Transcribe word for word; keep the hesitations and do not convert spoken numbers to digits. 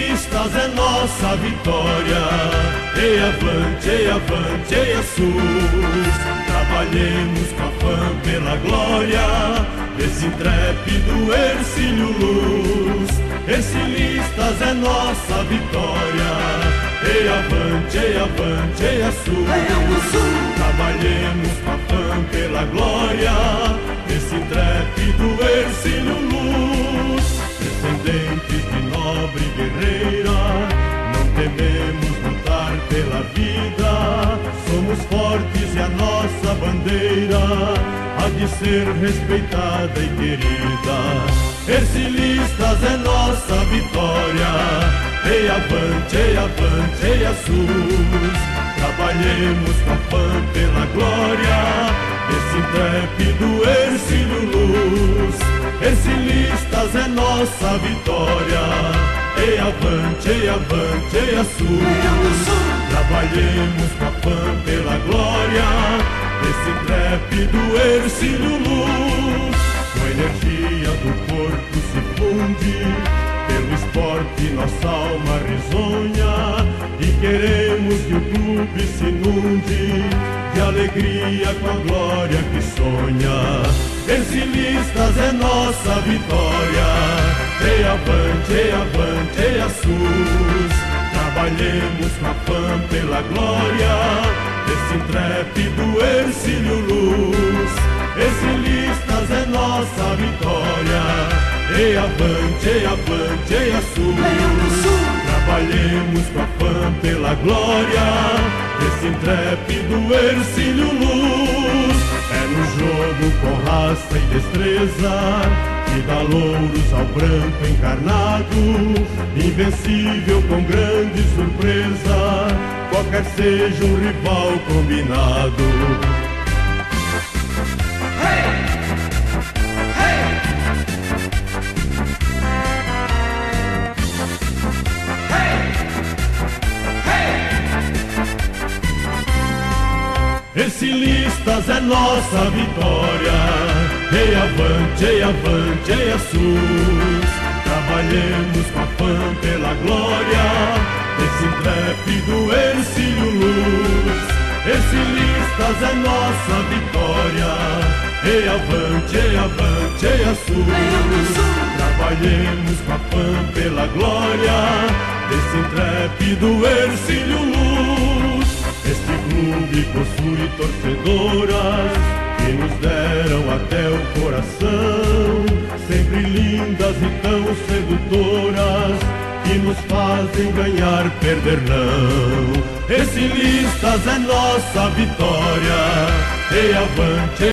Listas é nossa vitória. Ei avante, ei avante, ei Jesus. Trabalhemos com afã pela glória desse intrépido Hercílio Luz. Listas é nossa vitória. Ei avante, ei avante, ei Jesus. Trabalhemos com afã pela glória desse intrépido Hercílio Luz. Descendentes de nobre guerreira, não tememos lutar pela vida. Somos fortes e a nossa bandeira há de ser respeitada e querida. Hercilistas é nossa vitória. Ei avante, ei avante, ei Jesus. Trabalhemos com afã pela glória desse intrépido Hercílio Luz. Hercilistas é nossa vitória. Ei avante, ei avante, ei Jesus. Trabalhemos com afã pela glória desse intrépido Hercílio Luz. Com a energia do corpo se funde, pelo esporte nossa alma risonha, e queremos que o clube se inunde de alegria com a glória que sonha. Hercilistas é nossa vitória. Ei avante, ei avante, ei Jesus. Trabalhemos com afã pela glória desse intrépido Hercílio Luz. Hercilistas é nossa vitória. Ei avante, ei avante, ei Jesus. Trabalhemos com afã pela glória desse intrépido Hercílio Luz. É no jogo com raça e destreza que dá louros ao branco encarnado, invencível com grande surpresa, qualquer seja um rival combinado. Hercilistas é nossa vitória. Ei avante, ei avante, ei Jesus. Trabalhemos com afã pela glória desse intrépido Hercílio Luz. Hercilistas é nossa vitória. Ei avante, ei avante, ei Jesus. Trabalhemos com afã pela glória desse intrépido Hercílio Luz. Este clube possui torcedoras que nos deram até o coração, sempre lindas e tão sedutoras, que nos fazem ganhar, perder não. Hercilistas é nossa vitória. Ei avante.